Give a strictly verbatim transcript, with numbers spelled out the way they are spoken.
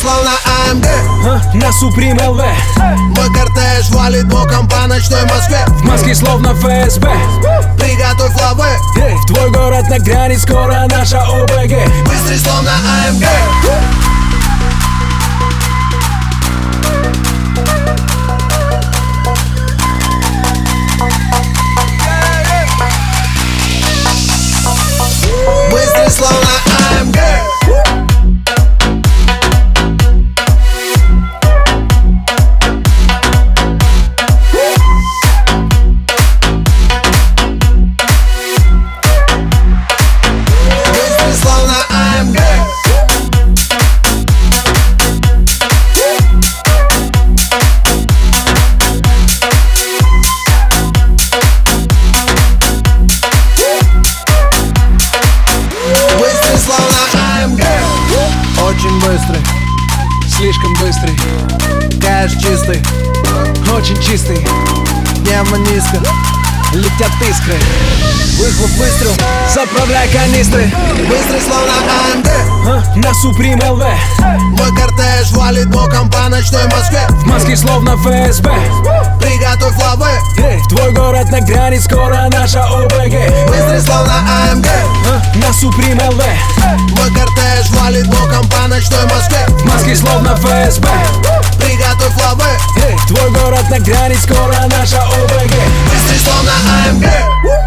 словно АМГ, на Суприм эл вэ. Мой кортеж валит боком по ночной Москве. В Москве словно эф эс бэ. Приготовь лавы, В твой город на грани, скоро наша о бэ гэ. быстрый словно АМГ. Быстрый словно АМГ. Быстрый словно АМГ. Быстрый словно АМГ. Очень быстрый, Слишком быстрый, кэш чистый, очень чистый. небо низко, Летят искры, выхлоп выстрел. заправляй канистры. Быстрый словно АМГ. На Суприм эл вэ. Мой кортеж валит боком по ночной Москве. В Москве словно эф эс бэ. Приготовь лавы, В твой город на грани, скоро наша о бэ гэ. быстрый словно АМГ. На Суприм эл вэ. Мой кортеж валит боком по ночной Москве. В Москве словно эф эс бэ. Приготовь лавы, В твой город на грани, скоро наша о бэ гэ. быстрый словно АМГ.